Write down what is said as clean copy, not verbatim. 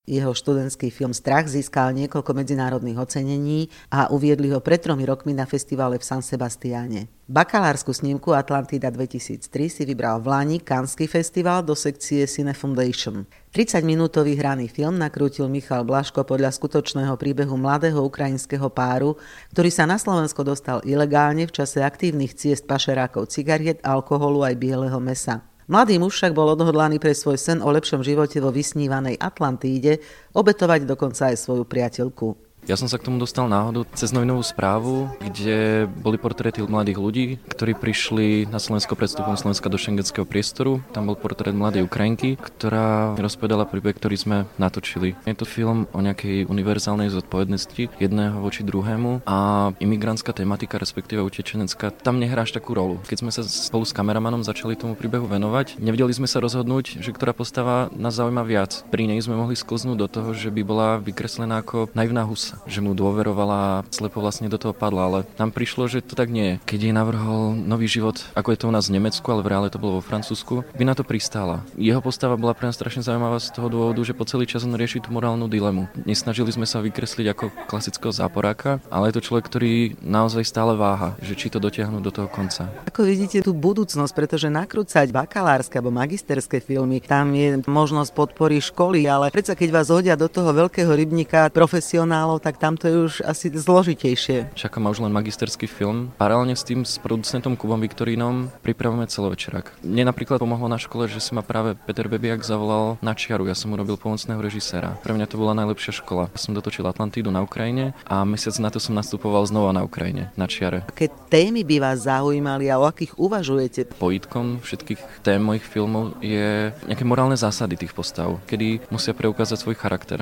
Jeho študentský film Strach získal niekoľko medzinárodných ocenení a uviedli ho pred 3 rokmi na festivale v San Sebastiáne. Bakalársku snímku Atlantida 2003 si vybral v Lani Cannesský festival do sekcie Cine Foundation. 30-minútový hraný film nakrútil Michal Blaško podľa skutočného príbehu mladého ukrajinského páru, ktorý sa na Slovensko dostal ilegálne v čase aktívnych ciest pašerákov cigariet, alkoholu aj bieleho mäsa. Mladý muž však bol odhodlaný pre svoj sen o lepšom živote vo vysnívanej Atlantíde obetovať dokonca aj svoju priateľku. Ja som sa k tomu dostal náhodou cez novinovú správu, kde boli portréty mladých ľudí, ktorí prišli na Slovensko pred vstupom Slovenska do šengenského priestoru. Tam bol portrét mladej Ukrajinky, ktorá rozpovedala príbeh, ktorý sme natočili. Je to film o nejakej univerzálnej zodpovednosti jedného voči druhému a imigrantská tematika, respektíve utečenecká, tam nehrá až takú rolu. Keď sme sa spolu s kameramanom začali tomu príbehu venovať, nevedeli sme sa rozhodnúť, že ktorá postava nás zaujíma viac. Pri nej sme mohli sklznúť do toho, že by bola vykreslená ako naivná husa, že mu dôverovala a slepo vlastne do toho padla, ale nám prišlo, že to tak nie je. Keď jej navrhol nový život, ako je to u nás v Nemecku, ale v reále to bolo vo Francúzsku, by na to pristála. Jeho postava bola pre nás strašne zaujímavá z toho dôvodu, že po celý čas on rieši tú morálnu dilemu. Nesnažili sme sa vykresliť ako klasického záporáka, ale je to človek, ktorý naozaj stále váha, že či to dotiahnu do toho konca. Ako vidíte tú budúcnosť, pretože nakrúcať bakalárske alebo magisterské filmy, tam je možnosť podpory školy, ale predsa keď vás hodia do toho veľkého rybníka profesionálov, tak tam to je už asi zložitejšie. Čaká ma už len magisterský film. Paralelne s tým s producentom Kubom Viktorínom pripravujeme celovečerák. Mne napríklad pomohlo na škole, že si ma práve Peter Bebiak zavolal na čiaru. Ja som urobil pomocného režiséra. Pre mňa to bola najlepšia škola. Som dotočil Atlantídu na Ukrajine a mesiac na to som nastupoval znova na Ukrajine, na čiare. Aké témy by vás zaujímali a o akých uvažujete? Pojitkom všetkých tém mojich filmov je nejaké morálne zásady tých postav, kedy musia preukázať svoj charakter.